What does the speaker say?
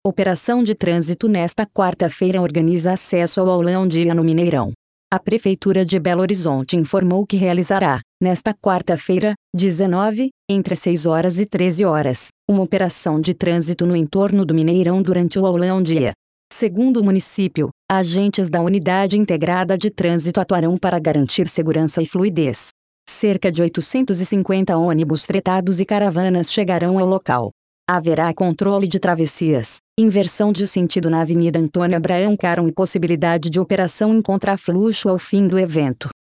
Operação de trânsito nesta quarta-feira organiza acesso ao aulão dia no Mineirão. A Prefeitura de Belo Horizonte informou que realizará, nesta quarta-feira, 19, entre 6 horas e 13 horas, uma operação de trânsito no entorno do Mineirão durante o aulão dia. Segundo o município, agentes da Unidade Integrada de Trânsito atuarão para garantir segurança e fluidez. Cerca de 850 ônibus fretados e caravanas chegarão ao local. Haverá controle de travessias, inversão de sentido na Avenida Antônio Abraão Caron e possibilidade de operação em contrafluxo ao fim do evento.